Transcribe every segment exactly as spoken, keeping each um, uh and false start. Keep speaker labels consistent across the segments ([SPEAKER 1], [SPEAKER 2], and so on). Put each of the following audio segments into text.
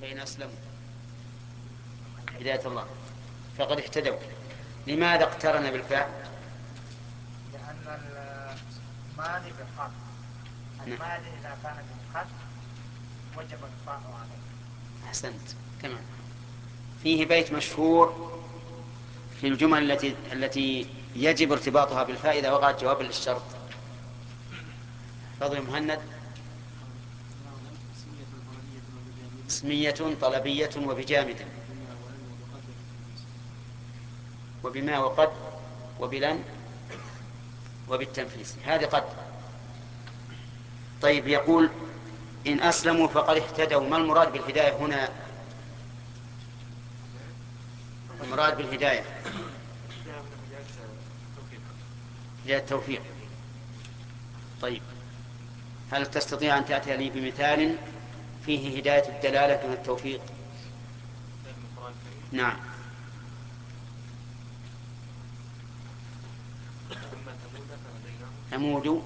[SPEAKER 1] فإن أسلموا هداية الله فقد اهتدوا. لماذا اقترن بالفاء؟
[SPEAKER 2] لأن المال بالقرض، المال إذا كان بالقرض وجب الفاء عليه.
[SPEAKER 1] أحسنت. تمام. فيه بيت مشهور في الجمل التي التي يجب ارتباطها بالفاء إذا وقعت جوابا للشرط. فضل مهند. اسمية طلبية وبجامد وبما وقد وبلن وبالتنفيس. هذه قد. طيب يقول إن أسلموا فقد اهتدوا. ما المراد بالهداية هنا؟ المراد بالهداية هي التوفيق. طيب هل تستطيع أن تأتي لي بمثال فيه هداية الدلالة من التوفيق؟ نعم. ثمود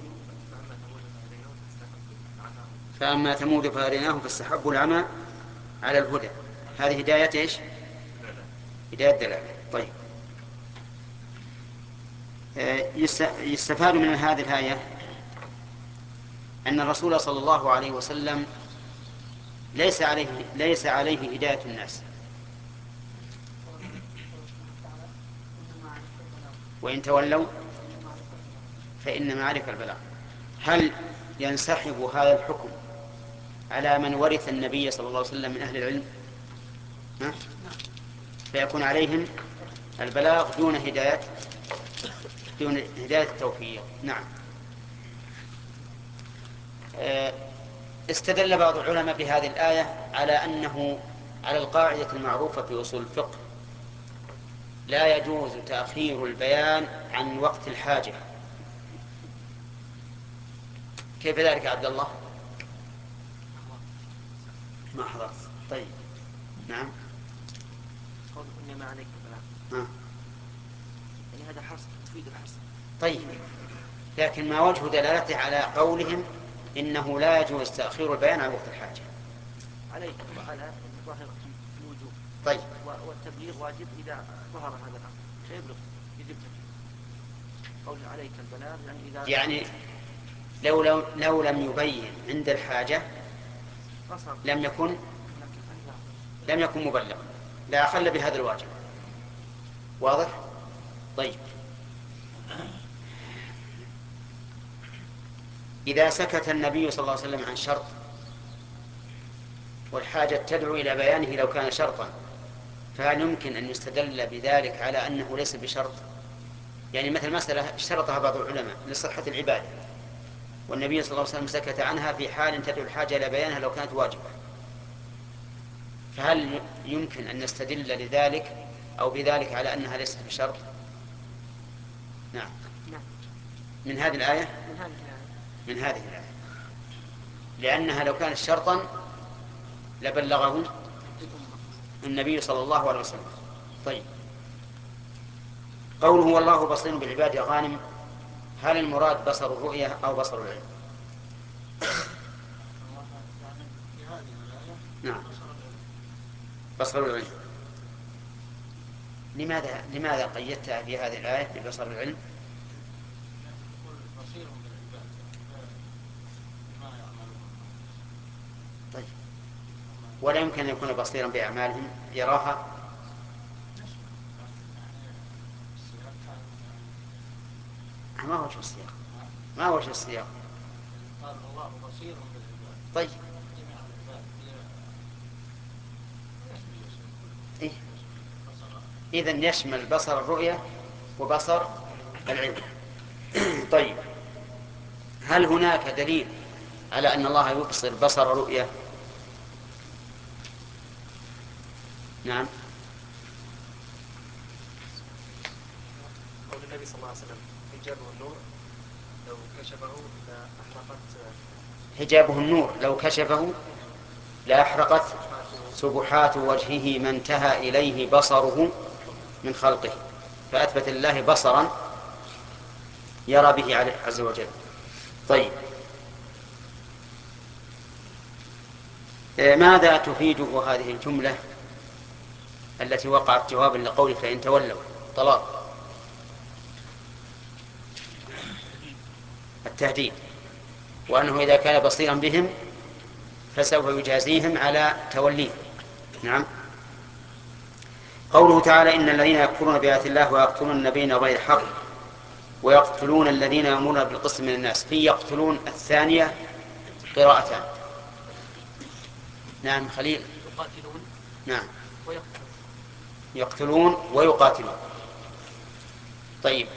[SPEAKER 1] فأما ثمود فهديناهم فاستحبوا العمى على الهدى. هذه هداية ايش؟ هداية دلالة. طيب يستفاد من هذه الآية أن الرسول صلى الله عليه وسلم ليس عليه ليس عليه هداية الناس، وإن تولوا فإنما عليك البلاغ. هل ينسحب هذا الحكم على من ورث النبي صلى الله عليه وسلم من أهل العلم؟ ها؟ فيكون عليهم البلاغ دون هداية دون هداية التوفيق. نعم. استدل بعض العلماء بهذه الآية على أنه على القاعدة المعروفة في أصول الفقه لا يجوز تأخير البيان عن وقت الحاجة. كيف ذلك يا عبد الله؟ ما حضرت. طيب نعم.
[SPEAKER 3] قول إنما عليك البلاغ
[SPEAKER 1] ها.
[SPEAKER 3] يعني هذا حصر تفيد الحصر.
[SPEAKER 1] طيب لكن ما وجه دلالته على قولهم إنه لا يجوز تأخير البيان عن وقت الحاجة؟
[SPEAKER 3] عليك وعلى الظاهر الوجوب.
[SPEAKER 1] طيب
[SPEAKER 3] والتبليغ واجب إذا ظهر هذا الأمر فيبلغ يجب تبليغ. قول عليك البلاغ يعني إذا
[SPEAKER 1] يعني لو, لو, لو لم يبين عند الحاجة لم يكن لم يكن مبلغا، لا أخل بهذا الواجب. واضح؟ طيب إذا سكت النبي صلى الله عليه وسلم عن شرط والحاجة تدعو إلى بيانه لو كان شرطا، فهل يمكن أن يستدل بذلك على أنه ليس بشرط؟ يعني مثل مسألة اشترطها بعض العلماء لصحة العبادة والنبي صلى الله عليه وسلم سكت عنها في حال تدعو الحاجة إلى بيانها لو كانت واجبة، فهل يمكن أن نستدل لذلك أو بذلك على أنها ليست بشرط؟ نعم. من هذه الآية من هذه الآية لأنها لو كانت شرطا لبلغه النبي صلى الله عليه وسلم. طيب قوله والله بصير بالعباد يا غانم، هل المراد بصر الرؤية أو بصر العلم؟ نعم بصر العلم. لماذا لماذا قيدتها في هذه الآية ببصر العلم؟ طيب ولا يمكن أن يكون بصيرا بأعمالهم يراها؟ ما هو وجه السياق؟ ما هو وجه السياق؟
[SPEAKER 2] قال الله بصير بالعباد.
[SPEAKER 1] طيب إيه؟ إذن يشمل بصر الرؤية وبصر العلم. طيب هل هناك دليل على أن الله يبصر بصر رؤية؟ نعم.
[SPEAKER 4] قول النبي صلى الله عليه وسلم حجابه النور لو كشفه لأحرقت
[SPEAKER 1] حجابه النور لو كشفه لأحرقت سبحات وجهه ما انتهى إليه بصره من خلقه، فأثبت الله بصرا يرى به عليه عز وجل. طيب ماذا تفيده هذه الجملة التي وقعت جوابا لقوله فإن تولوا؟ طلال. التهديد، وأنه إذا كان بصيرا بهم فسوف يجازيهم على توليه. نعم. قوله تعالى إن الذين يكفرون بآيات الله ويقتلون النبيين بغير حق ويقتلون الذين يأمرون بالقسط من الناس، في يقتلون الثانية قراءتان. نعم خليل.
[SPEAKER 3] يقاتلون.
[SPEAKER 1] نعم.
[SPEAKER 3] ويقتلون.
[SPEAKER 1] يقتلون ويقاتلون. طيب،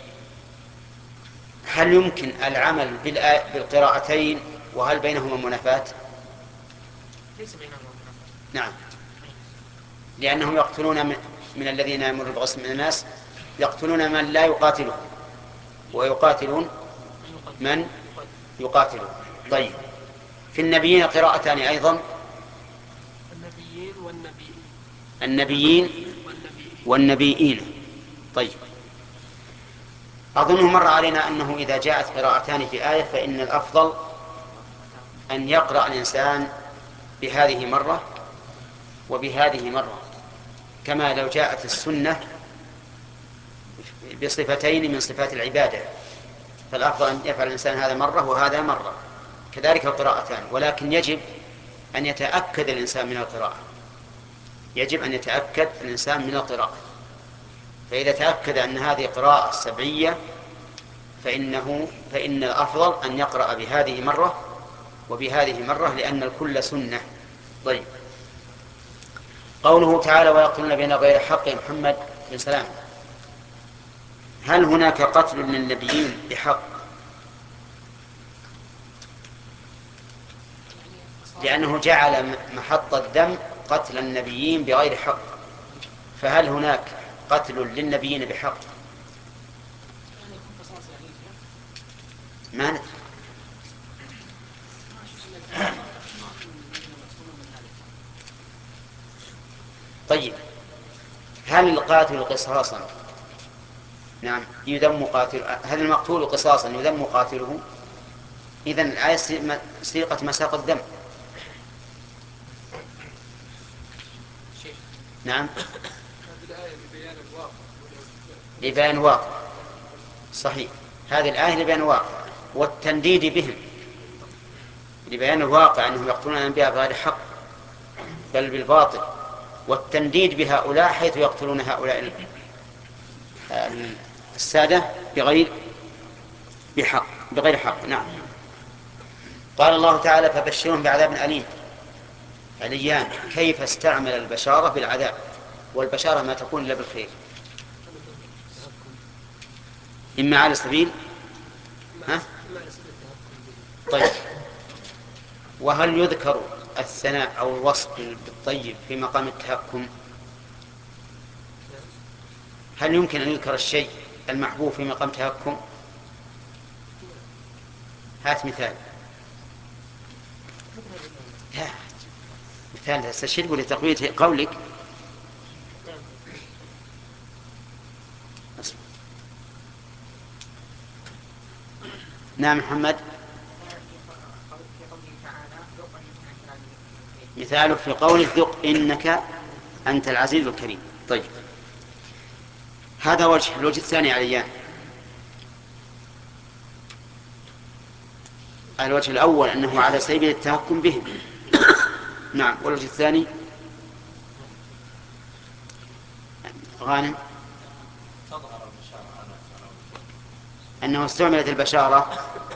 [SPEAKER 1] هل يمكن العمل بالقراءتين وهل بينهما منافاة؟
[SPEAKER 3] ليس بينهما منافاة.
[SPEAKER 1] نعم، لأنهم يقتلون من الذين يأمرون بالقسط من الناس، يقتلون من لا يقاتلهم ويقاتلون من يقاتلون. طيب، في النبيين قراءتان أيضا،
[SPEAKER 3] النبيين والنبيين.
[SPEAKER 1] النبيين والنبيين. طيب، أظنه مر علينا أنه إذا جاءت قراءتان في آية فإن الأفضل أن يقرأ الإنسان بهذه مرة وبهذه مرة، كما لو جاءت السنة بصفتين من صفات العبادة، فالأفضل أن يفعل الإنسان هذا مرة وهذا مرة، كذلك القراءتان. ولكن يجب أن يتأكد الإنسان من القراءة، يجب أن يتأكد الإنسان من القراءة، فإذا تأكد أن هذه قراءة سبعية فإنه فإن الأفضل أن يقرأ بهذه مرة وبهذه مرة، لأن الكل سنة. طيب، قوله تعالى ويقتلون بين غير حق، يا محمد بن سلام، هل هناك قتل للنبيين بحق؟ لأنه جعل محط الدم قتل النبيين بغير حق، فهل هناك قتل للنبيين بحق؟ ما ندري. طيب، هل القاتل قصاصا نعم يذم قاتل، هل المقتول قصاصا يذم قاتله؟ إذن الآية سيقة مساق الدم. نعم، لبيان واقع. صحيح، هذه الآية لبيان واقع والتنديد بهم، لبيان الواقع أنهم يقتلون الأنبياء بغير حق بل بالباطل، والتنديد بهؤلاء حيث يقتلون هؤلاء السادة بغير بحق بغير حق. نعم. قال الله تعالى فبشرهم بعذاب أليم. عليان، كيف استعمل البشارة بالعذاب؟ والبشارة ما تكون إلا بالخير، إما على سبيل ها؟ طيب، وهل يذكر الثناء أو الوصف بالطيب في مقام التهكم؟ هل يمكن أن يذكر الشيء المحبوب في مقام تهكم؟ هات مثال. لا، مثال تستشهد لتقوية قولك. نعم محمد. مثاله في قوله ذق إنك أنت العزيز الكريم. طيب، هذا وجه. الوجه الثاني عليان. الوجه الأول أنه على سبيل التهكم بهم. نعم. والوجه الثاني غانم أنه استعملت البشارة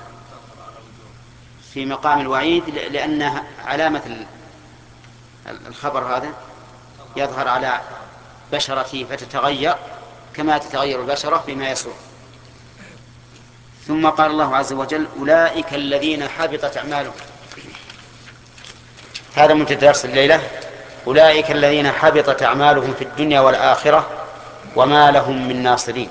[SPEAKER 1] في مقام الوعيد لأنها علامة الخبر هذا يظهر على بشرته فتتغير كما تتغير البشرة بما يسوء. ثم قال الله عز وجل أولئك الذين حبطت أعمالهم. هذا من درس الليلة. أولئك الذين حبطت أعمالهم في الدنيا والآخرة وما لهم من ناصرين.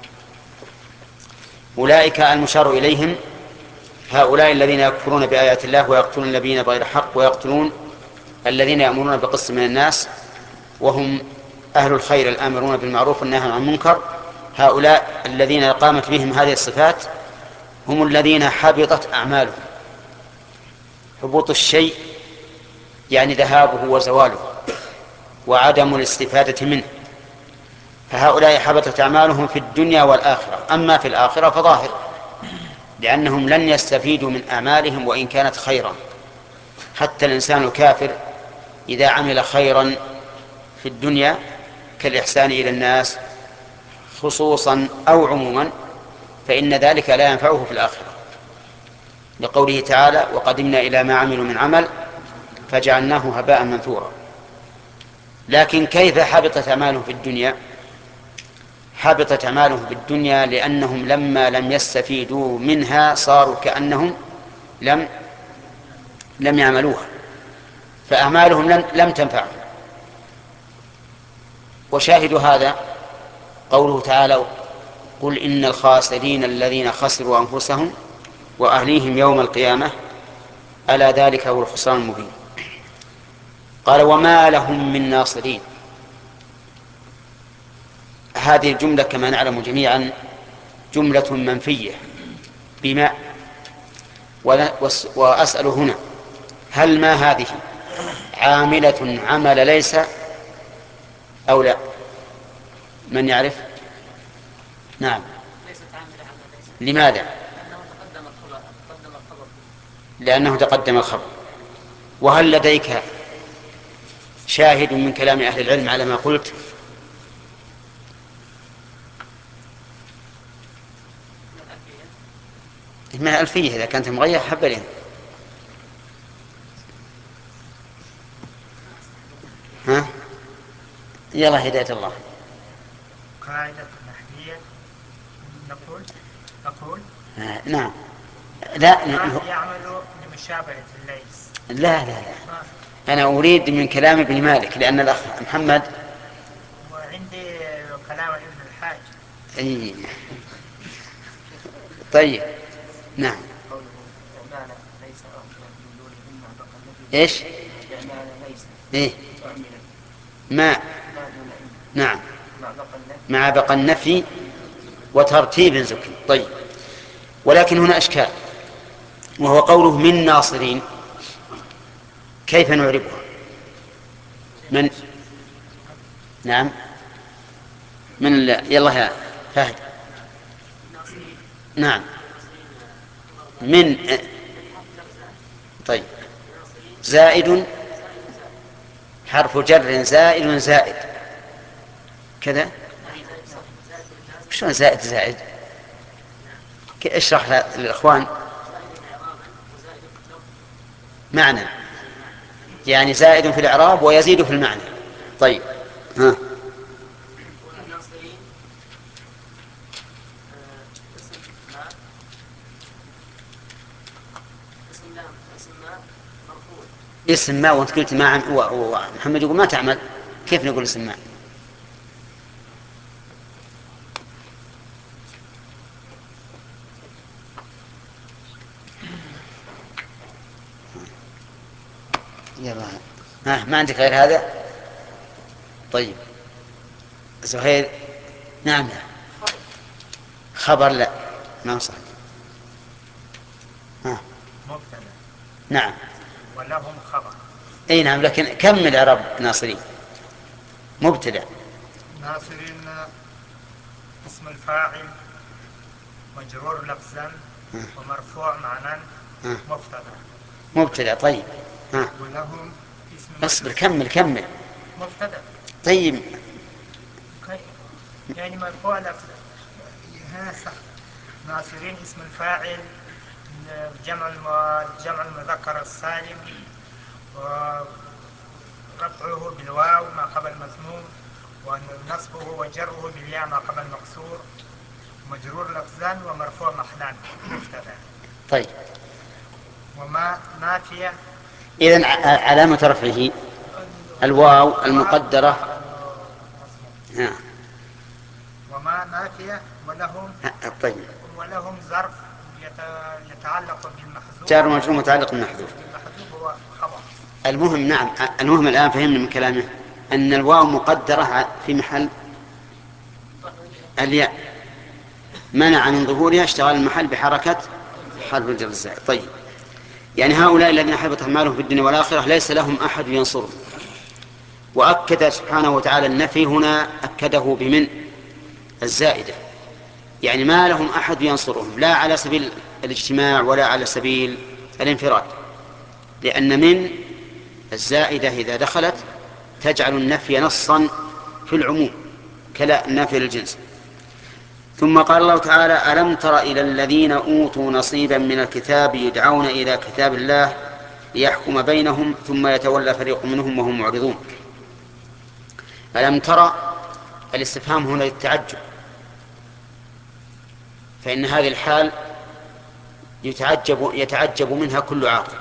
[SPEAKER 1] أولئك المشار إليهم هؤلاء الذين يكفرون بآيات الله ويقتلون النبيين بغير حق ويقتلون الذين يأمرون بالقسط من الناس وهم أهل الخير الآمرون بالمعروف والناهون عن المنكر. هؤلاء الذين قامت بهم هذه الصفات هم الذين حبطت أعمالهم. حبوط الشيء يعني ذهابه وزواله وعدم الاستفادة منه، فهؤلاء حبطت أعمالهم في الدنيا والآخرة. أما في الآخرة فظاهر، لأنهم لن يستفيدوا من أعمالهم وإن كانت خيرا. حتى الإنسان الكافر إذا عمل خيرا في الدنيا كالإحسان إلى الناس خصوصا أو عموما فإن ذلك لا ينفعه في الآخرة، لقوله تعالى: وقدمنا إلى ما عملوا من عمل فجعلناه هباء منثورا. لكن كيف حبطت أعمالهم في الدنيا؟ حبطت أعمالهم في الدنيا لأنهم لما لم يستفيدوا منها صاروا كأنهم لم لم يعملوها، فأعمالهم لم, لم تنفعهم. وشاهد هذا قوله تعالى: قل إن الخاسرين الذين خسروا أنفسهم وأهليهم يوم القيامة ألا ذلك هو الخسران المبين. قال: وما لهم من ناصرين. هذه الجملة كما نعلم جميعا جملة منفية بما، وأسأل هنا: هل ما هذه عاملة عمل ليس أو لا؟ من يعرف؟ نعم. لماذا؟ لأنه تقدم الخبر. وهل لديك شاهد من كلام أهل العلم على ما قلت؟ من ألفية إذا كانت مغير حبلين. ها؟ يلا هداية الله.
[SPEAKER 2] قاعدة نحوية نقول نقول
[SPEAKER 1] آه نعم. لا
[SPEAKER 2] ما يعمل لمشابهة الليس.
[SPEAKER 1] لا لا لا أنا أريد من كلام ابن مالك لأن الأخ محمد.
[SPEAKER 2] وعندي كلام ابن الحاج.
[SPEAKER 1] أي. طيب نعم.
[SPEAKER 3] قوله إعمال ليس أعملا من دونهن مع بقى النفي.
[SPEAKER 1] إيش؟
[SPEAKER 3] إعمال ليس
[SPEAKER 1] إيه؟
[SPEAKER 3] أعملا
[SPEAKER 1] ما
[SPEAKER 3] ما دون إن
[SPEAKER 1] نعم
[SPEAKER 3] مع بقى النفي
[SPEAKER 1] مع بقى النفي وترتيب ذكر. طيب، ولكن هنا أشكال، وهو قوله من ناصرين، كيف نعربها؟ من نعم من ال... يلا يا فهد. نعم من. طيب، زائد حرف جر زائد زائد كذا. شلون زائد زائد؟ اشرح للإخوان معنى، يعني زائد في الإعراب ويزيد في المعنى. طيب ها. اسم ما، وانت قلت ما عم... ومحمد يقول ما تعمل، كيف نقول اسم ما؟ يلا ها، ما عندك غير هذا؟ طيب زهير. نعم لا. خبر لا ما صح. ها.
[SPEAKER 2] مبتدأ.
[SPEAKER 1] نعم.
[SPEAKER 2] ولهم خبر.
[SPEAKER 1] اي نعم، لكن كمل اعراب ناصرين. مبتدأ.
[SPEAKER 2] ناصرين اسم الفاعل مجرور لفظا ومرفوع معنى مبتدأ.
[SPEAKER 1] مبتدأ. طيب ها.
[SPEAKER 2] ولهم اسم
[SPEAKER 1] اصبر كمل كمل.
[SPEAKER 2] مبتدأ.
[SPEAKER 1] طيب
[SPEAKER 2] يعني مرفوع لفظا. ها صح. ناصرين اسم الفاعل جمع جمع المذكر السالم ورفعه بالواو ما قبل مضموم ونصبه وجره بالياء ما قبل مكسور مجرور لفظا ومرفوع محلا مبتدأ.
[SPEAKER 1] طيب.
[SPEAKER 2] وما نافية.
[SPEAKER 1] إذن علامة رفعه الواو المقدرة. نعم.
[SPEAKER 2] وما نافية. ولهم.
[SPEAKER 1] طيب.
[SPEAKER 2] ولهم ظرف يتعلق بالمحذوف.
[SPEAKER 1] جار ومجرور متعلق بالمحذوف.
[SPEAKER 2] المحذوف هو خبر.
[SPEAKER 1] المهم نعم، المهم الآن فهمنا من كلامه أن الواو مقدرة في محل الياء، منع من ظهورها اشتغال المحل بحركة حرف الجر الزائد. طيب، يعني هؤلاء الذين حبطت أعمالهم في الدنيا والآخرة ليس لهم أحد ينصرهم. وأكد سبحانه وتعالى النفي هنا، أكده بمن الزائدة، يعني ما لهم أحد ينصرهم، لا على سبيل الاجتماع ولا على سبيل الانفراد، لأن من الزائدة إذا دخلت تجعل النفي نصا في العموم كلا النفي للجنس. ثم قال الله تعالى: ألم تر إلى الذين أوتوا نصيبا من الكتاب يدعون إلى كتاب الله ليحكم بينهم ثم يتولى فريق منهم وهم معرضون. ألم ترى الاستفهام هنا للتعجب، فإن هذه الحال يتعجب, يتعجب منها كل عاقل.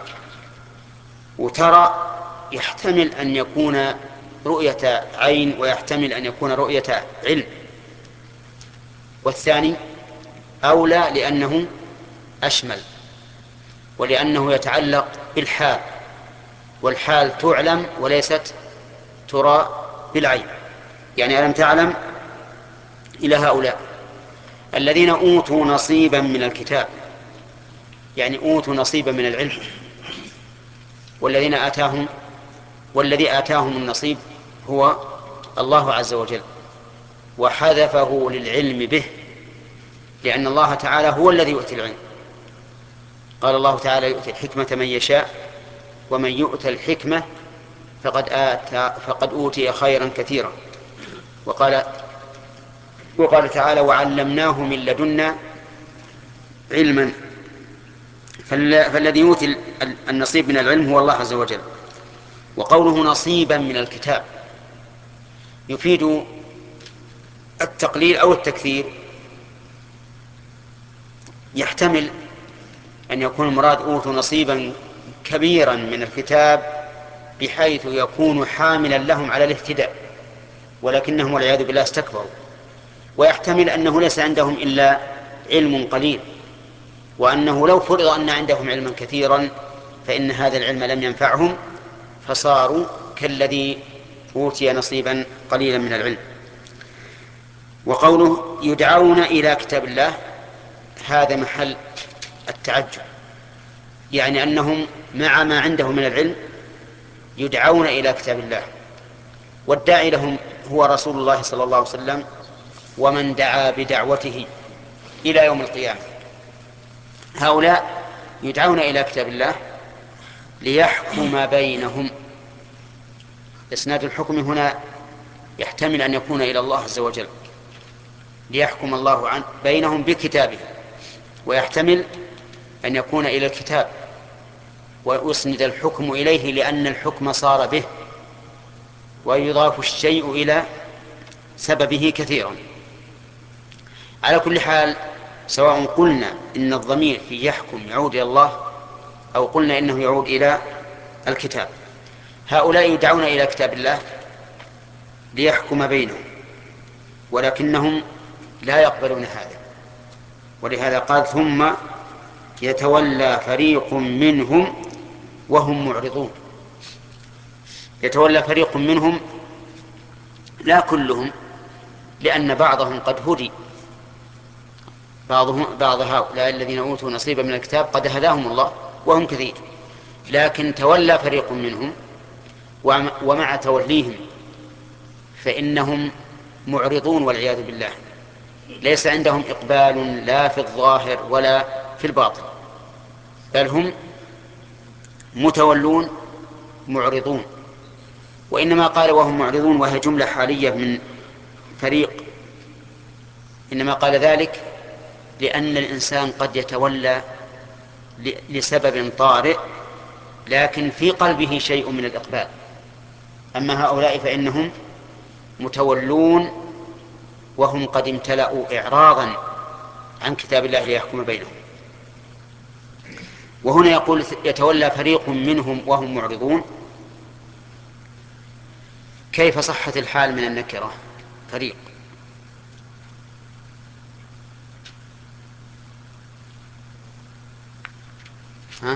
[SPEAKER 1] وترى يحتمل أن يكون رؤية عين ويحتمل أن يكون رؤية علم، والثاني أولى لأنه أشمل ولأنه يتعلق بالحال، والحال تعلم وليست ترى بالعين. يعني ألم تعلم إلى هؤلاء الذين أوتوا نصيبا من الكتاب، يعني أوتوا نصيبا من العلم، والذين آتاهم والذي آتاهم النصيب هو الله عز وجل، وحذفه للعلم به، لأن الله تعالى هو الذي يؤتي العلم. قال الله تعالى: يؤتي الحكمة من يشاء ومن يؤتى الحكمة فقد آتى فقد أوتي خيرا كثيرا. وقال وقال تعالى: وعلمناه من لدنا علما. فالذي يؤتي النصيب من العلم هو الله عز وجل. وقوله نصيبا من الكتاب يفيد التقليل أو التكثير. يحتمل أن يكون المراد أوتوا نصيبا كبيرا من الكتاب بحيث يكون حاملا لهم على الاهتداء، ولكنهم والعياذ بالله استكبروا. ويحتمل أنه ليس عندهم إلا علم قليل، وأنه لو فرض أن عندهم علما كثيرا فإن هذا العلم لم ينفعهم، فصاروا كالذي أوتي نصيبا قليلا من العلم. وقوله يدعون إلى كتاب الله هذا محل التعجب، يعني أنهم مع ما عندهم من العلم يدعون إلى كتاب الله، والداعي لهم هو رسول الله صلى الله عليه وسلم ومن دعا بدعوته إلى يوم القيامة. هؤلاء يدعون إلى كتاب الله ليحكم بينهم. إسناد الحكم هنا يحتمل أن يكون إلى الله عز وجل، ليحكم الله عن بينهم بكتابه، ويحتمل أن يكون إلى الكتاب ويسند الحكم إليه لأن الحكم صار به، ويضاف الشيء إلى سببه كثيرا. على كل حال، سواء قلنا إن الضمير في يحكم يعود إلى الله أو قلنا إنه يعود إلى الكتاب، هؤلاء يدعون إلى كتاب الله ليحكم بينهم، ولكنهم لا يقبلون هذا. ولهذا قال: ثم يتولى فريق منهم وهم معرضون. يتولى فريق منهم لا كلهم، لأن بعضهم قد هدي، بعضهم بعض هؤلاء الذين أوتوا نصيبا من الكتاب قد هداهم الله وهم كثير، لكن تولى فريق منهم، ومع توليهم فإنهم معرضون والعياذ بالله، ليس عندهم إقبال لا في الظاهر ولا في الباطن، بل هم متولون معرضون. وإنما قال وهم معرضون وهي جملة حالية من فريق، إنما قال ذلك لأن الإنسان قد يتولى لسبب طارئ لكن في قلبه شيء من الإقبال. أما هؤلاء فإنهم متولون وهم قد امتلأوا إعراضا عن كتاب الله ليحكم بينهم. وهنا يقول يتولى فريق منهم وهم معرضون. كيف صحت الحال من النكرة فريق؟ ها؟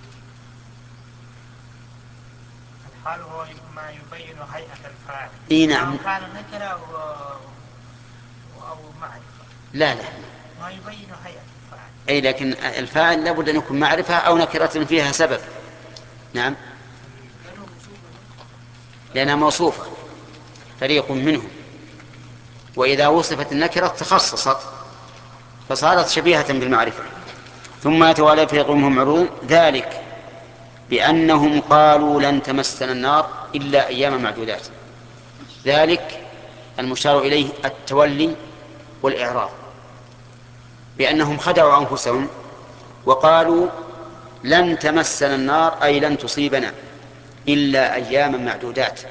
[SPEAKER 2] الحال هو ما يبين هيئة الفاعل.
[SPEAKER 1] اي نعم.
[SPEAKER 2] كان نكرة أو معرفة.
[SPEAKER 1] لا لا
[SPEAKER 2] ما يبين هيئة
[SPEAKER 1] أي لكن الفاعل لابد أن يكون معرفة أو نكرة فيها سبب. نعم، لأنها موصوفة فريق منهم، وإذا وصفت النكرة تخصصت فصارت شبيهة بالمعرفة. ثم يتوالى فريق منهم عروض ذلك بأنهم قالوا لن تمسنا النار إلا أيام معدودات. ذلك المشار إليه التولي والإعراض، بأنهم خدعوا أنفسهم وقالوا لن تمسنا النار أي لن تصيبنا إلا أياما معدودات،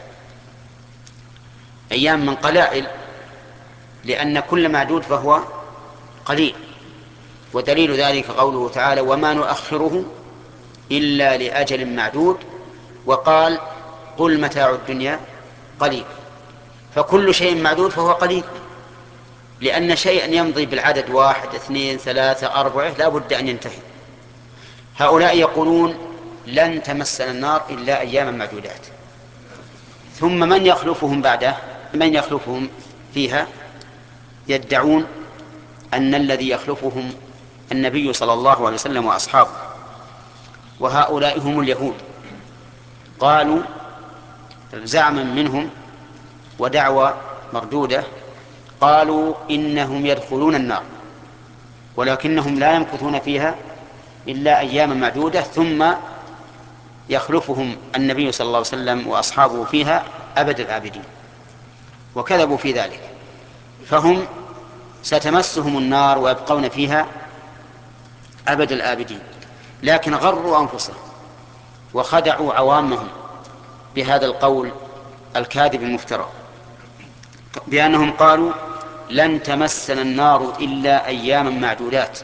[SPEAKER 1] أيام من قلائل، لأن كل معدود فهو قليل. ودليل ذلك قوله تعالى وما نؤخره إلا لأجل معدود، وقال قل متاع الدنيا قليل. فكل شيء معدود فهو قليل، لأن شيئا يمضي بالعدد واحد اثنين ثلاثة أربعة لا بد أن ينتهي. هؤلاء يقولون لن تمسنا النار إلا أياما معدودات، ثم من يخلفهم بعده من يخلفهم فيها يدعون أن الذي يخلفهم النبي صلى الله عليه وسلم وأصحابه، وهؤلاء هم اليهود. قالوا زعما منهم ودعوى مردودة، قالوا إنهم يدخلون النار ولكنهم لا يمكثون فيها إلا أياما معدودة، ثم يخلفهم النبي صلى الله عليه وسلم وأصحابه فيها أبد الآبدين، وكذبوا في ذلك. فهم ستمسهم النار ويبقون فيها أبد الآبدين، لكن غروا أنفسهم وخدعوا عوامهم بهذا القول الكاذب المفترى، بأنهم قالوا لن تمسنا النار إلا أياما معدودات،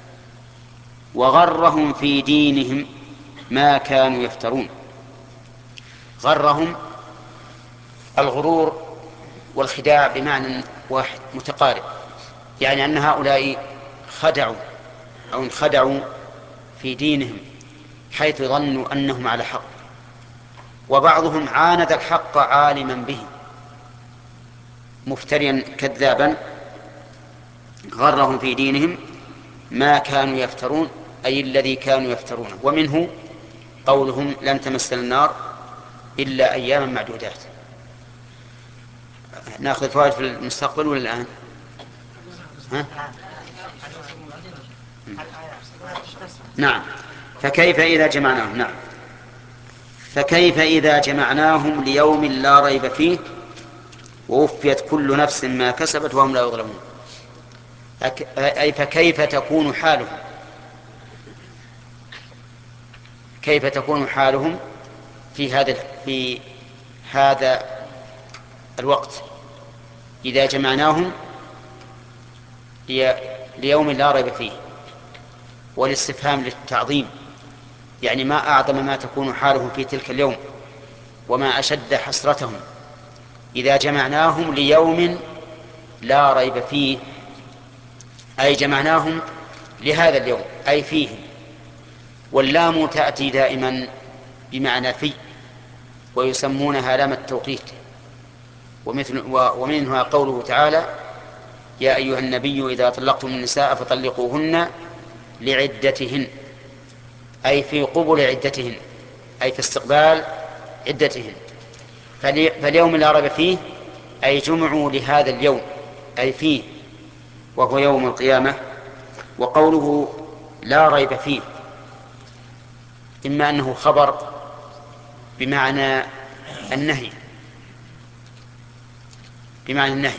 [SPEAKER 1] وغرهم في دينهم ما كانوا يفترون. غرهم الغرور والخداع بمعنى واحد متقارب، يعني أن هؤلاء خدعوا أو انخدعوا في دينهم حيث ظنوا أنهم على حق، وبعضهم عاند الحق عالما به مفتريا كذابا. غرهم في دينهم ما كانوا يفترون أي الذي كانوا يفترونه، ومنه قولهم لن تمسنا النار إلا أياما معدودات. نأخذ فوائد في المستقبل ولا الآن؟ ها؟ نعم. فكيف إذا جمعناهم نعم فكيف إذا جمعناهم ليوم لا ريب فيه ووفيت كل نفس ما كسبت وهم لا يظلمون. أي فكيف تكون حالهم كيف تكون حالهم في هذا في هذا الوقت إذا جمعناهم ليوم لا ريب فيه. والاستفهام للتعظيم، يعني ما أعظم ما تكون حالهم في تلك اليوم وما أشد حسرتهم إذا جمعناهم ليوم لا ريب فيه، أي جمعناهم لهذا اليوم أي فيه. واللام تأتي دائما بمعنى في، ويسمونها لام التوقيت. ومثل ومنها قوله تعالى يا أيها النبي إذا طلقتم النساء فطلقوهن لعدتهن، أي في قبل عدتهن أي في استقبال عدتهن. فاليوم لا ريب فيه أي جمعوا لهذا اليوم أي فيه وهو يوم القيامة. وقوله لا ريب فيه إما أنه خبر بمعنى النهي بمعنى النهي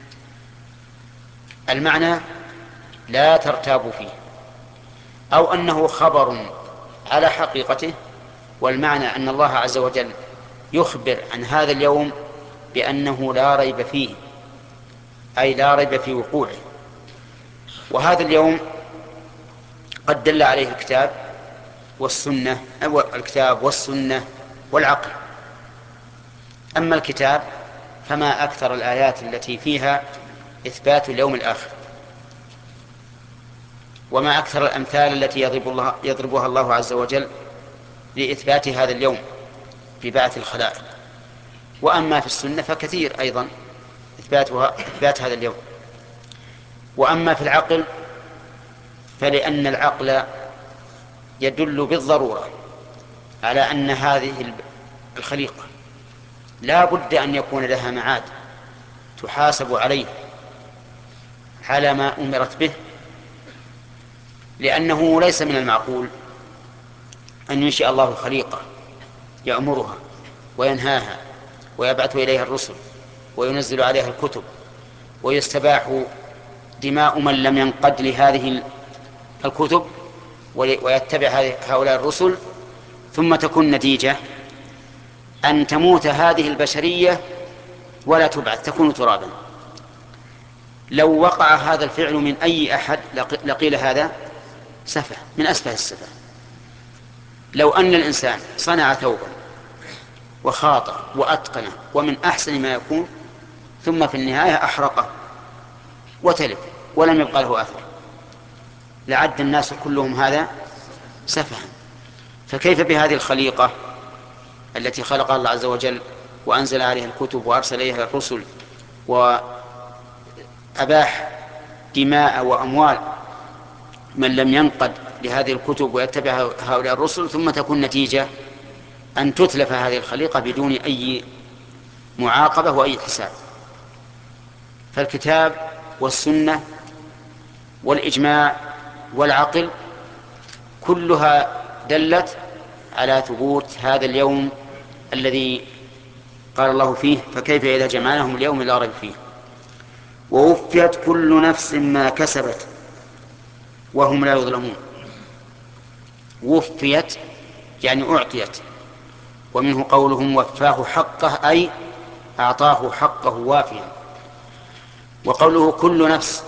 [SPEAKER 1] المعنى لا ترتابوا فيه، أو أنه خبر على حقيقته، والمعنى أن الله عز وجل يخبر عن هذا اليوم بأنه لا ريب فيه أي لا ريب في وقوعه. وهذا اليوم قد دل عليه الكتاب والسنة أو الكتاب والسنة والعقل. أما الكتاب فما أكثر الآيات التي فيها إثبات اليوم الآخر، وما أكثر الأمثال التي يضرب الله يضربها الله عز وجل لإثبات هذا اليوم ببعث الخلائق. وأما في السنة فكثير أيضا إثباتها إثبات هذا اليوم. وأما في العقل فلأن العقل يدل بالضرورة على أن هذه الخليقة لا بد أن يكون لها معاد تحاسب عليه على ما أمرت به، لأنه ليس من المعقول أن ينشئ الله خليقة يأمرها وينهاها ويبعث إليها الرسل وينزل عليها الكتب ويستباح دماء من لم ينقد لهذه الكتب ويتبع هؤلاء الرسل، ثم تكون نتيجة أن تموت هذه البشرية ولا تبعث، تكون ترابا. لو وقع هذا الفعل من أي أحد لقيل هذا سفه من أسفه السفه. لو أن الإنسان صنع ثوبا وخاطه وأتقنه ومن أحسن ما يكون، ثم في النهاية أحرقه وتلف ولم يبقى له أثر، لعد الناس كلهم هذا سفها. فكيف بهذه الخليقة التي خلقها الله عز وجل وأنزل عليها الكتب وأرسل إليها الرسل وأباح دماء وأموال من لم ينقد لهذه الكتب ويتبع هؤلاء الرسل، ثم تكون نتيجة أن تتلف هذه الخليقة بدون أي معاقبة وأي حساب. فالكتاب والسنة والإجماع والعقل كلها دلت على ثبوت هذا اليوم الذي قال الله فيه: فكيف إذا جمعناهم اليوم لا ريب فيه. ووفيت كل نفس ما كسبت وهم لا يظلمون. وفيت يعني أعطيت، ومنه قولهم وفاه حقه أي أعطاه حقه وافيا. وقوله كل نفس،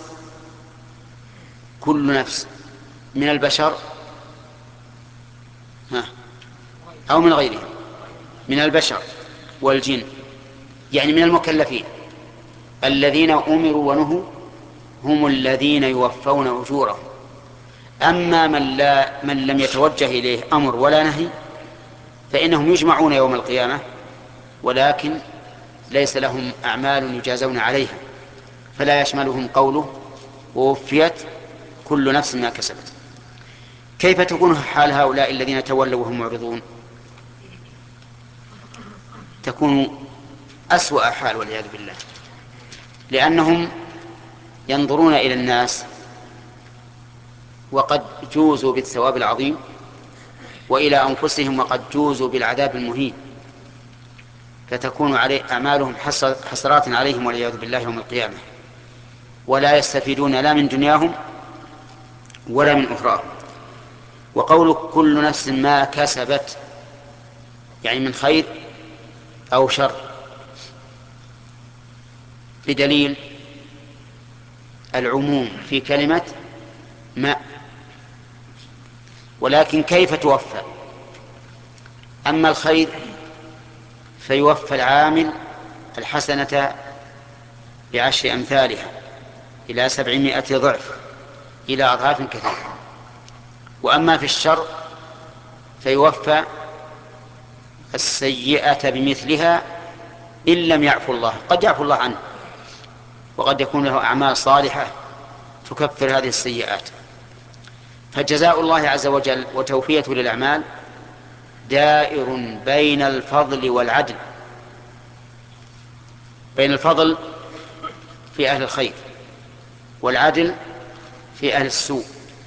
[SPEAKER 1] كل نفس من البشر ها أو من غيرهم، من البشر والجن، يعني من المكلفين الذين أمروا ونهوا هم الذين يوفون أجورهم. أما من, لا من لم يتوجه إليه أمر ولا نهي فإنهم يجمعون يوم القيامة، ولكن ليس لهم أعمال يجازون عليها، فلا يشملهم قوله ووفيت كل نفس ما كسبت. كيف تكون حال هؤلاء الذين تولوا وهم معرضون؟ تكون أسوأ حال والعياذ بالله، لأنهم ينظرون إلى الناس وقد جوزوا بالثواب العظيم، وإلى أنفسهم وقد جوزوا بالعذاب المهين، فتكون عليه أعمالهم حسرات عليهم والعياذ بالله يوم القيامة، ولا يستفيدون لا من دنياهم ولا من أخراهم. وقول كل نفس ما كسبت يعني من خير أو شر، بدليل العموم في كلمة ما. ولكن كيف توفى؟ أما الخير فيوفى العامل الحسنة بعشر أمثالها إلى سبعمائة ضعف إلى أضعاف كثيرة. وأما في الشر فيوفى السيئة بمثلها إن لم يعفو الله. قد يعفو الله عنه وقد يكون له أعمال صالحة تكفر هذه السيئات. فجزاء الله عز وجل وتوفيته للأعمال دائر بين الفضل والعدل، بين الفضل في أهل الخير والعدل في أهل السوء.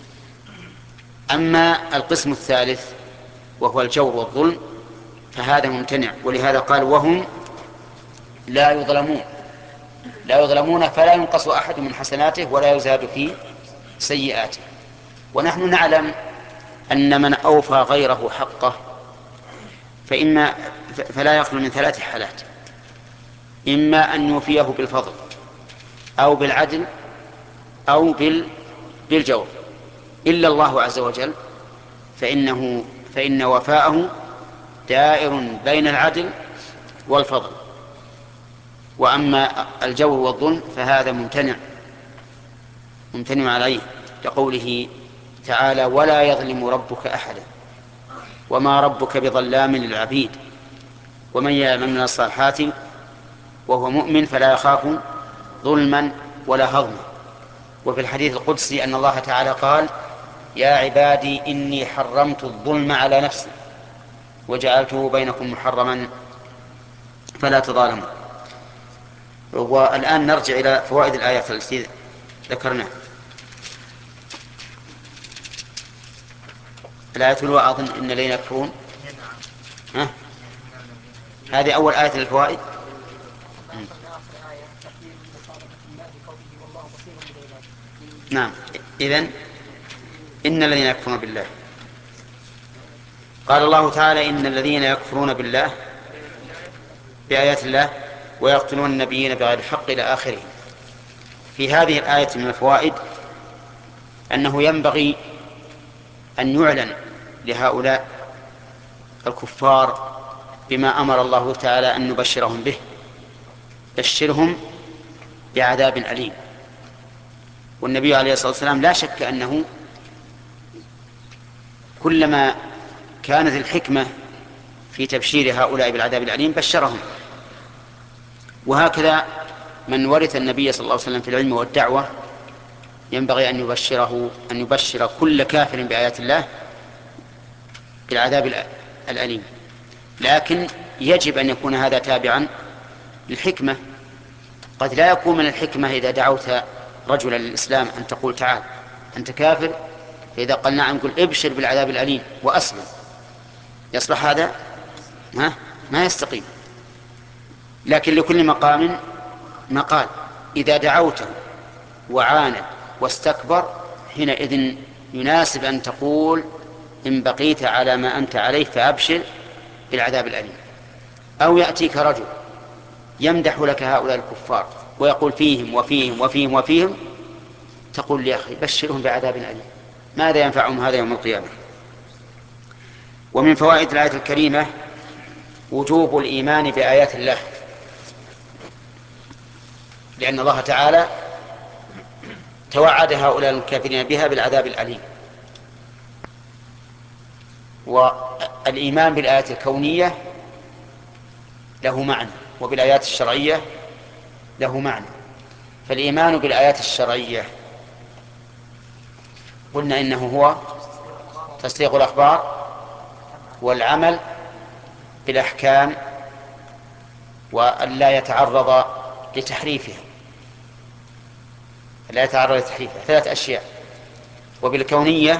[SPEAKER 1] أما القسم الثالث وهو الجور والظلم فهذا ممتنع، ولهذا قال وهم لا يظلمون. لا يظلمون فلا ينقص أحد من حسناته ولا يزاد في سيئاته. ونحن نعلم أن من أوفى غيره حقه فإما فلا يخلو من ثلاث حالات: إما أن يوفيه بالفضل أو بالعدل أو بالجور، إلا الله عز وجل فإنه فإن وفاءه دائر بين العدل والفضل. وأما الجور والظلم فهذا ممتنع ممتنع عليه، لقوله تعالى ولا يظلم ربك أحدا وما ربك بظلام للعبيد ومن يعمل من الصالحات وهو مؤمن فلا يخاف ظلما ولا هضما. وفي الحديث القدسي أن الله تعالى قال يا عبادي إني حرمت الظلم على نفسي وجعلته بينكم محرما فلا تظالموا. والآن نرجع إلى فوائد الآيات التي ذكرناها. الآية الأولى أظن إن الذين يكفرون، ها؟ هذه أول آية للفوائد. نعم. إذن إن الذين يكفرون بالله، قال الله تعالى إن الذين يكفرون بالله بآيات الله ويقتلون النبيين بغير الحق إلى آخره. في هذه الآية من الفوائد أنه ينبغي أن يعلن لهؤلاء الكفار بما أمر الله تعالى أن نبشرهم به، بشرهم بعذاب أليم. والنبي عليه الصلاة والسلام لا شك أنه كلما كانت الحكمة في تبشير هؤلاء بالعذاب الأليم بشرهم. وهكذا من ورث النبي صلى الله عليه وسلم في العلم والدعوة ينبغي أن يبشره أن يبشر كل كافر بآيات الله بالعذاب الأليم. لكن يجب أن يكون هذا تابعا للحكمة. قد لا يكون من الحكمة إذا دعوت رجلا للإسلام أن تقول تعال أنت كافر، فإذا قال نعم قل ابشر بالعذاب الأليم وأسلم. يصلح هذا؟ ها؟ ما يستقيم. لكن لكل مقام مقال. إذا دعوته وعاند واستكبر حينئذ يناسب أن تقول إن بقيت على ما أنت عليه فأبشر بالعذاب الأليم. أو يأتيك رجل يمدح لك هؤلاء الكفار ويقول فيهم وفيهم وفيهم وفيهم، تقول يا أخي بشرهم بعذاب أليم، ماذا ينفعهم هذا يوم القيامة؟ ومن فوائد الآية الكريمة وجوب الإيمان بآيات الله، لأن الله تعالى توعد هؤلاء الكافرين بها بالعذاب الأليم. والإيمان بالآيات الكونية له معنى، وبالآيات الشرعية له معنى. فالإيمان بالآيات الشرعية قلنا إنه هو تصديق الأخبار والعمل بالأحكام وأن لا يتعرض لتحريفها، لا يتعرض لتحريفها، ثلاث أشياء. وبالكونية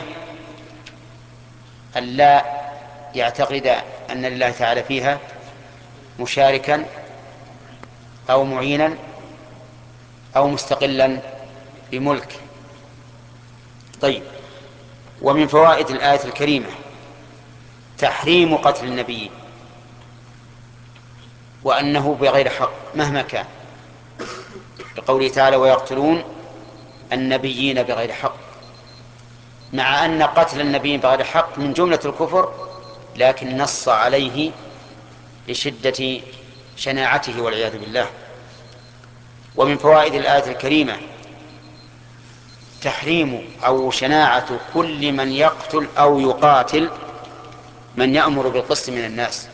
[SPEAKER 1] أن لا يعتقد أن لله تعالى فيها مشاركا أو معينا أو مستقلا بملك. طيب. ومن فوائد الآية الكريمة تحريم قتل النبي، وأنه بغير حق مهما كان، لقوله تعالى ويقتلون النبيين بغير حق، مع أن قتل النبي بغير حق من جملة الكفر، لكن نص عليه لشدة شناعته والعياذ بالله. ومن فوائد الآية الكريمة تحريم أو شناعة كل من يقتل أو يقاتل من يأمر بالقسط من الناس.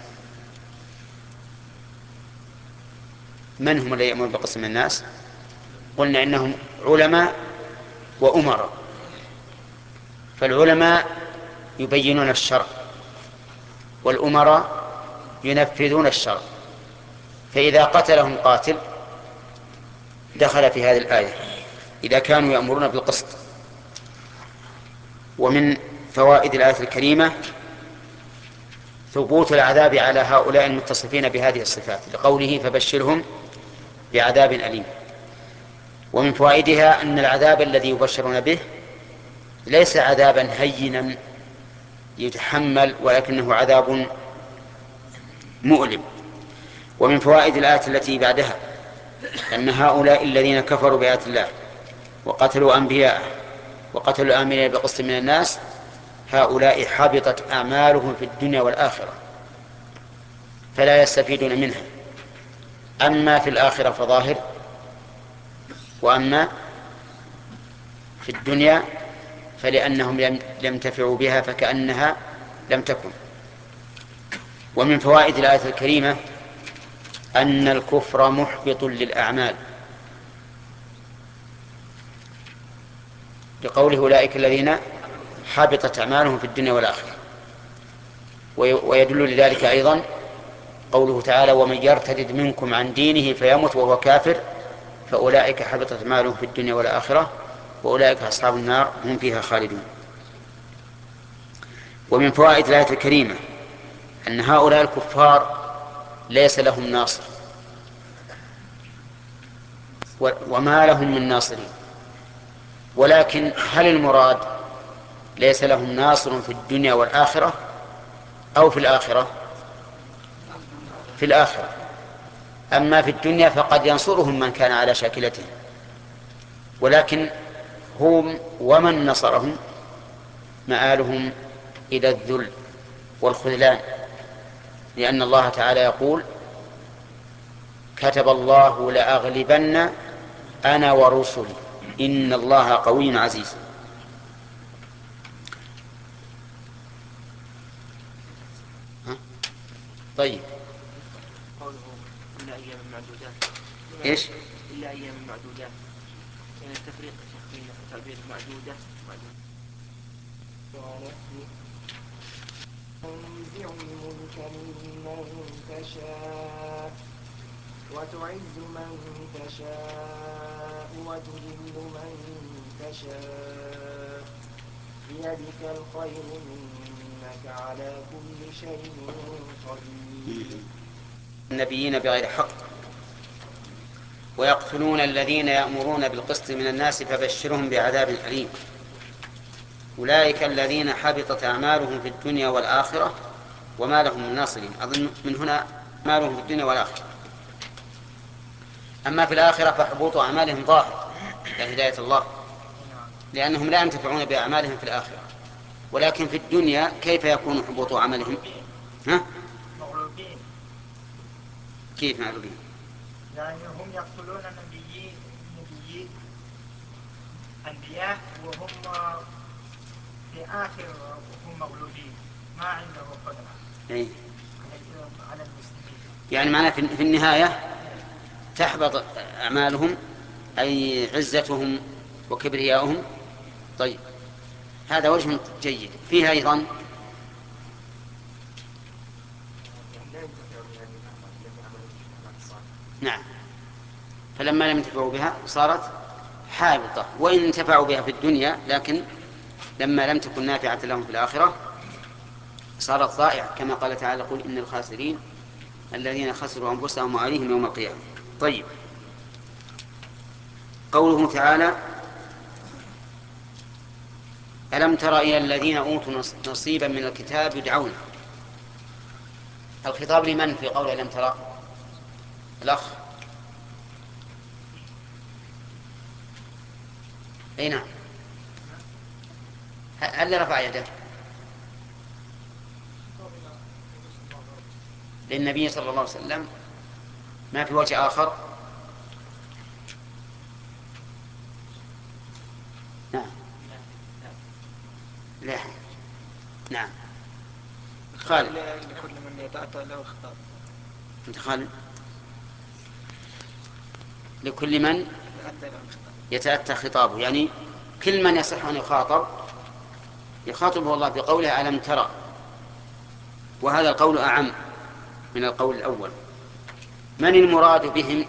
[SPEAKER 1] من هم الذين يأمرون بالقسط من الناس؟ قلنا إنهم علماء وأمراء. فالعلماء يبينون الشرع والأمراء ينفذون الشرع، فإذا قتلهم قاتل دخل في هذه الآية إذا كانوا يأمرون بالقسط. ومن فوائد الآية الكريمة ثبوت العذاب على هؤلاء المتصفين بهذه الصفات، لقوله فبشرهم بعذاب أليم. ومن فوائدها أن العذاب الذي يبشرون به ليس عذابا هينا يتحمل، ولكنه عذاب مؤلم. ومن فوائد الآية التي بعدها أن هؤلاء الذين كفروا بآيات الله وقتلوا أنبياءه وقتلوا الآمنين بقسط من الناس هؤلاء حبطت أعمالهم في الدنيا والآخرة فلا يستفيدون منها، أما في الآخرة فظاهر، وأما في الدنيا فلأنهم لم ينتفعوا بها فكأنها لم تكن. ومن فوائد الآية الكريمة أن الكفر محبط للأعمال، لقوله أولئك الذين حبطت أعمالهم في الدنيا والآخرة. ويدل لذلك أيضا قوله تعالى: ومن يرتد منكم عن دينه فيمت وهو كافر فأولئك حبطت أعمالهم في الدنيا والآخرة وأولئك أصحاب النار هم فيها خالدون. ومن فوائد الآية الكريمة أن هؤلاء الكفار ليس لهم ناصر وما لهم من ناصرين، ولكن هل المراد ليس لهم ناصر في الدنيا والآخرة أو في الآخرة؟ في الآخرة. أما في الدنيا فقد ينصرهم من كان على شاكلتهم، ولكن هم ومن نصرهم مآلهم إلى الذل والخذلان، لأن الله تعالى يقول: كتب الله لأغلبن أنا ورسلي إن الله قوي عزيز. ها؟ طيب،
[SPEAKER 3] قوله إلا أيام معدودات.
[SPEAKER 1] إيش؟
[SPEAKER 3] إلا أيام معدودات، يعني التفريق بين تعبير معدودة معدودة.
[SPEAKER 5] تنزع الملك ممن تشاء وتعز من تشاء وتذل من تشاء بيدك الخير إنك على كل شيء قدير.
[SPEAKER 1] النبيين بغير حق ويقتلون الذين يأمرون بالقسط من الناس فبشرهم بعذاب أليم. أولئك الذين حبطت أعمالهم في الدنيا والآخرة وما لهم من ناصرين. أظن من هنا أعمالهم في الدنيا والآخرة. أما في الآخرة فحبوط أعمالهم ظاهر كهداية الله، لأنهم لا ينتفعون بأعمالهم في الآخرة. ولكن في الدنيا كيف يكون حبوط عملهم؟ ها؟
[SPEAKER 2] مغلوبين.
[SPEAKER 1] كيف مغلوبين؟
[SPEAKER 2] يعني هم يقتلون النبيين نبيين أنبياء وهم في آخر هم مغلوبين، ما عنده قدرة
[SPEAKER 1] أي.
[SPEAKER 2] على المسلمين.
[SPEAKER 1] يعني معناه في النهاية تحبط أعمالهم، أي عزتهم وكبرياؤهم. طيب، هذا وجه جيد. فيها أيضا نعم، فلما لم ينتفعوا بها صارت حابطة، وإن انتفعوا بها في الدنيا لكن لما لم تكن نافعة لهم في الآخرة صارت ضائعة، كما قال تعالى: قل إن الخاسرين الذين خسروا أنفسهم وأهليهم يوم القيامة. طيب، قوله تعالى: ألم تر إلى الذين أوتوا نصيبا من الكتاب يدعون. الخطاب لمن في قول ألم تر؟ الأخ أي نعم، هل رفع يده؟ للنبي صلى الله عليه وسلم، ما في وجه آخر. نعم لا نعم خالد.
[SPEAKER 4] لكل من يتأتى له خطاب.
[SPEAKER 1] أنت خالد. لكل من يتأتى خطابه، يعني كل من يصح أن يخاطب يخاطبه الله بقوله ألم ترى، وهذا القول أعم من القول الأول. من المراد بهم؟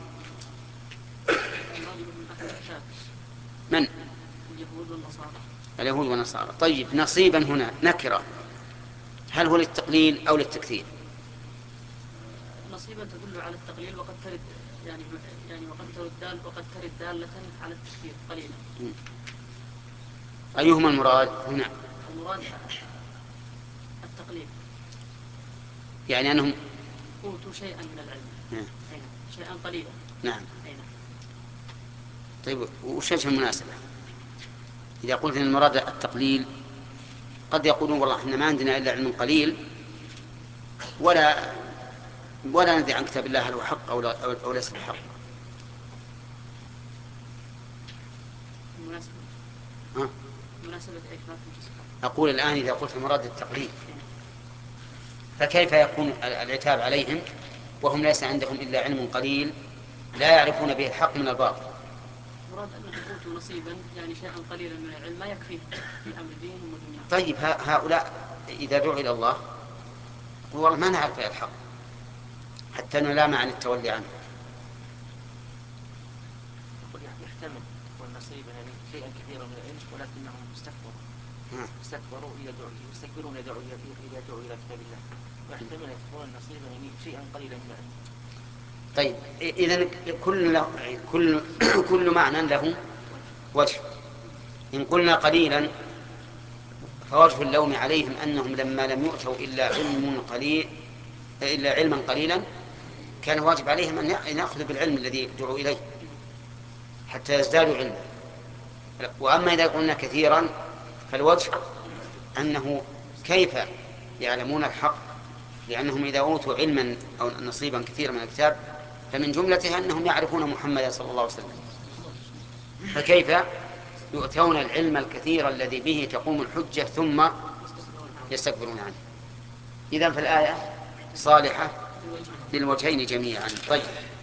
[SPEAKER 1] من؟
[SPEAKER 3] اليهود والنصارى.
[SPEAKER 1] اليهود والنصارى. طيب، نصيبا هنا نكرة، هل هو للتقليل أو للتكثير؟
[SPEAKER 3] نصيبا تدل على التقليل وقد ترد يعني يعني وقد ترد دال وقد ترد دالة على التكثير قليلا.
[SPEAKER 1] أيهما المراد هنا؟
[SPEAKER 3] المراد التقليل،
[SPEAKER 1] يعني أنهم
[SPEAKER 3] أوتوا شيئا من العلم.
[SPEAKER 1] نعم.
[SPEAKER 3] شيئا قليلا.
[SPEAKER 1] نعم.
[SPEAKER 3] نعم.
[SPEAKER 1] طيب، وش وجه المناسبة؟ إذا قلت إن المراد التقليل قد يقولون والله إحنا ما عندنا إلا علم قليل ولا ولا ندري عن كتاب الله هل هو حق أو, لا أو ليس بحق.
[SPEAKER 3] المناسبة
[SPEAKER 1] ها؟
[SPEAKER 3] مناسبة إيش؟ ما فهمت.
[SPEAKER 1] أقول الآن إذا قلت المراد التقليد فكيف يكون العتاب عليهم وهم ليس عندهم إلا علم قليل لا يعرفون به الحق من الباطل؟
[SPEAKER 6] مراد أنهم أوتوا نصيبا يعني شيئا قليلا من العلم ما يكفيهم في أمر دينهم ودنياهم.
[SPEAKER 1] طيب هؤلاء إذا دعوا إلى الله والله ما نعرف الحق حتى نلام عن التولي عنه.
[SPEAKER 3] يحتمل والنصيب يعني شيئا كثيرا من العلم ولكنهم استكبروا استكبروا يستكبرون يدعوا إلى يدعوا إلى كتاب الله، ويحتمل يكون النصيب يعني شيئا قليلا من العلم.
[SPEAKER 1] طيب إذن كل كل كل معنى له وجه. إن قلنا قليلا فوجه اللوم عليهم أنهم لما لم يؤتوا إلا علم قليل إلا علما قليلا كان واجب عليهم أن يأخذوا بالعلم الذي دعوا إليه حتى يزدادوا علما. وأما إذا قلنا كثيرا فالوجه أنه كيف يعلمون الحق، لأنهم إذا أوتوا علما أو نصيبا كثيرا من الكتاب فمن جملته أنهم يعرفون محمدا صلى الله عليه وسلم، فكيف يؤتون العلم الكثير الذي به تقوم الحجة ثم يستكبرون عنه؟ إذن فالآية صالحة للوجهين جميعا. طيب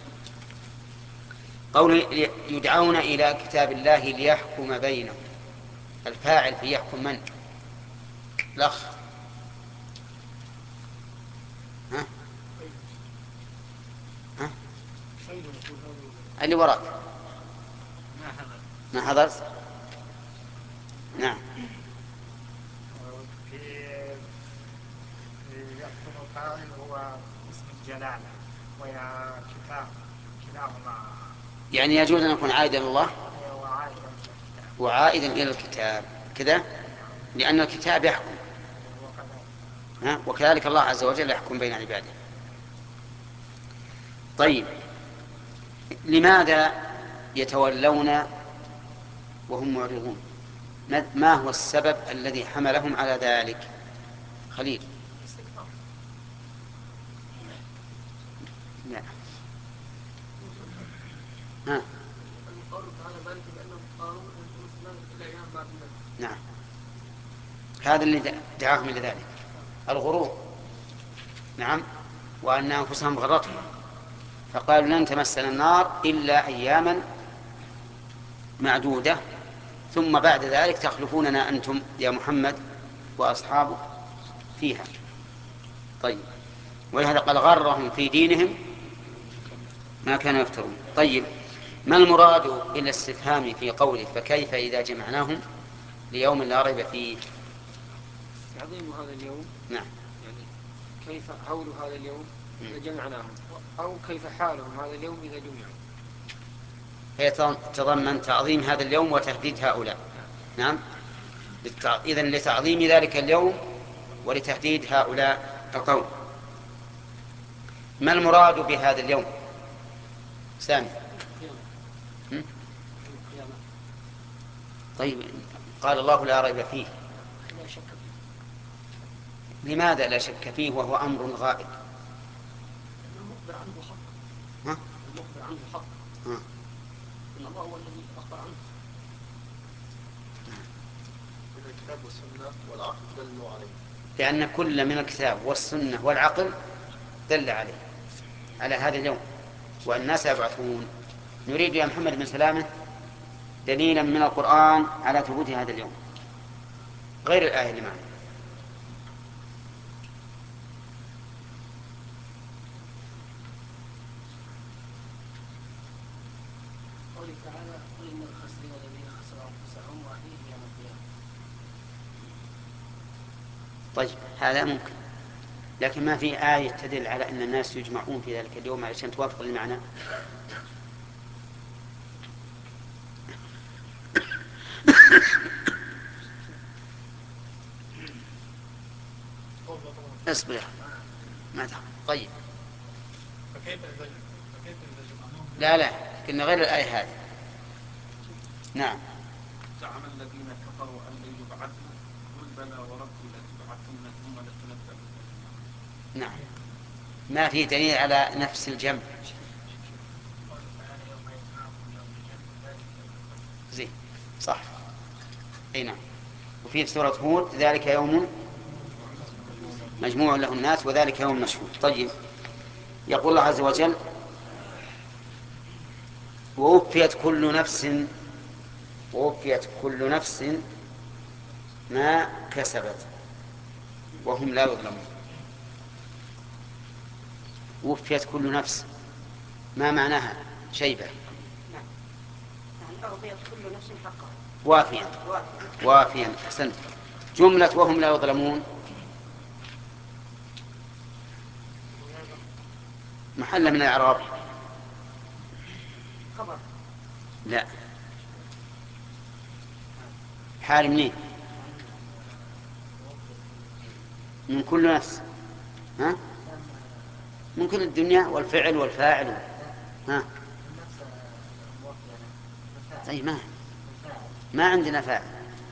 [SPEAKER 1] قول يدعون إلى كتاب الله ليحكم بينهم، الفاعل في يحكم من؟ الأخ ها؟ ها؟ اللي وراك ما حضرت؟ نعم.
[SPEAKER 2] في يحكم فاعل هو اسم الجلالة ويا كتاب كلاهما
[SPEAKER 1] يعني يجوز أن يكون عائدا إلى الله
[SPEAKER 2] وعائدا إلى الكتاب
[SPEAKER 1] وعائدا إلى الكتاب كذا، لأن الكتاب يحكم ها؟ وكذلك الله عز وجل يحكم بين عباده. طيب لماذا يتولون وهم معرضون؟ ما هو السبب الذي حملهم على ذلك؟ خليل. لا. ها. نعم هذا اللي دعاهم إلى ذلك الغرور. نعم وأن أنفسهم غرتهم فقالوا لن تمسنا النار إلا أياما معدودة ثم بعد ذلك تخلفوننا أنتم يا محمد وأصحابه فيها. طيب ولهذا قال غرهم في دينهم ما كانوا يفترون. طيب ما المراد بالاستفهام في قوله فكيف إذا جمعناهم ليوم لا ريب فيه؟
[SPEAKER 5] عظيم هذا اليوم.
[SPEAKER 1] نعم
[SPEAKER 5] يعني كيف هول هذا اليوم إذا جمعناهم، أو كيف حالهم هذا اليوم إذا جمعوا.
[SPEAKER 1] هي تضمن تعظيم هذا اليوم وتهديد هؤلاء. نعم إذن لتعظيم ذلك اليوم ولتهديد هؤلاء القوم. ما المراد بهذا اليوم؟ سامي. طيب قال الله لا ريب فيه، لماذا لا شك فيه وهو أمر غائب؟
[SPEAKER 6] المخبر عنه حق.
[SPEAKER 1] ها؟
[SPEAKER 6] المخبر عنه حق.
[SPEAKER 1] ها؟
[SPEAKER 6] إن الله هو الذي أخبر عنه.
[SPEAKER 4] الكتاب والسنة والعقل دلوا عليه،
[SPEAKER 1] لأن كل من الكتاب والسنة والعقل دل عليه على هذا اليوم والناس يبعثون. نريد يا محمد بن سلامة دليلا من القرآن على ثبوت هذا اليوم غير الآية اللي معنا.
[SPEAKER 6] قوله تعالى قل إن الخاسرين الذين خسروا أنفسهم وأهليهم يوم القيامة.
[SPEAKER 1] طيب هذا ممكن، لكن ما في آية تدل على أن الناس يجمعون في ذلك اليوم علشان توافق المعنى. اصبر ما تعمل. طيب لا لا كنا غير الآية هذه. نعم
[SPEAKER 7] زعم الذين كفروا أن لن يبعثوا قل بلى وربي لتبعثن ثم لتنبؤن.
[SPEAKER 1] نعم ما في دليل على نفس الجمع. زين صح اي نعم. وفي سورة هود ذلك يوم مجموع له الناس وذلك يوم مشهود. طيب يقول الله عز وجل ووفيت كل نفس ووفيت كل نفس ما كسبت وهم لا يظلمون. وفيت كل نفس ما معناها شيبة؟
[SPEAKER 8] أعطيت كل نفس حقها.
[SPEAKER 1] وافيا وافيا أحسنت. جملة وهم لا يظلمون محل من الإعراب؟
[SPEAKER 8] خبر.
[SPEAKER 1] لا، حال منين؟ من كل نفس. ها؟ من كل الدنيا والفعل والفاعل. ها؟ طيب ما ما عندنا فاعل.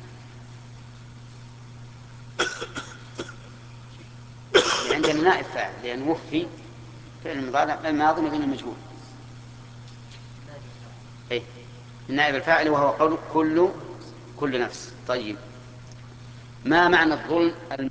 [SPEAKER 1] عندنا نائب فاعل لأن وفي فعل المضارع الماضي مبني المجهول. إيه النائب الفاعل وهو قول كل كل نفس. طيب ما معنى الظلم